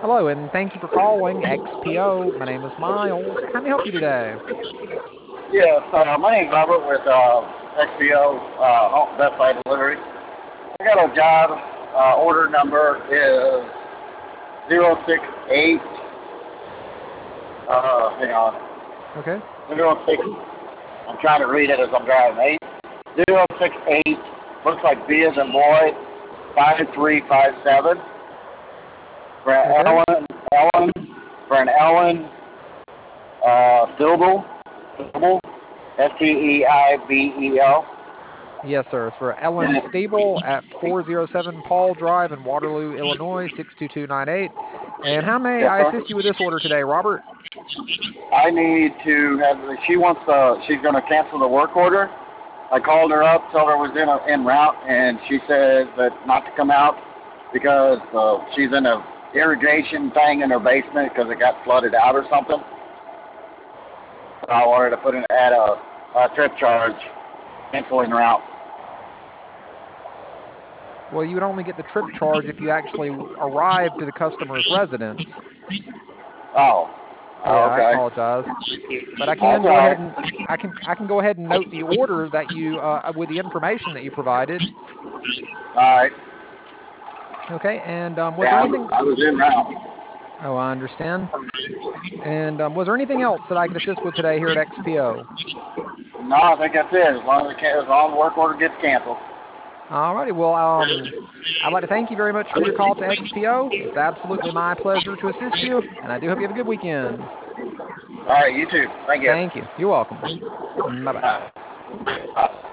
Hello, and thank you for calling XPO. My name is Miles. How may I help you today? Yes, my name's Robert with XPO Best Buy Delivery. I got a job. Order number is 068. Hang on. Okay. Zero six. I'm trying to read it as I'm driving. 068. Looks like B as in boy. 5357. For an Okay. Ellen. For an Ellen. Stibel. Steibel. Yes, sir. It's for Ellen Stable at 407 Paul Drive in Waterloo, Illinois, 62298. And how may Yes, I sir. assist you with this order today, Robert? I need to have. She's going to cancel the work order. I called her up, told her I was en route, and she said that not to come out because she's in a irrigation thing in her basement because it got flooded out or something. So I wanted to add a trip charge, canceling route. Well, you would only get the trip charge if you actually arrive to the customer's residence. Oh, Yeah, I okay. apologize, but I That's can all go ahead right. and I can go ahead and note the order that you with the information that you provided. All right. Okay, and was there Yeah, anything? I was en route. Oh, I understand. And was there anything else that I could assist with today here at XPO? No, I think that's it. As long as the work order gets canceled. Alrighty, well, I'd like to thank you very much for your call to XPO. It's absolutely my pleasure to assist you, and I do hope you have a good weekend. All right, you too. Thank you. Thank you. You're welcome. Bye bye. Bye.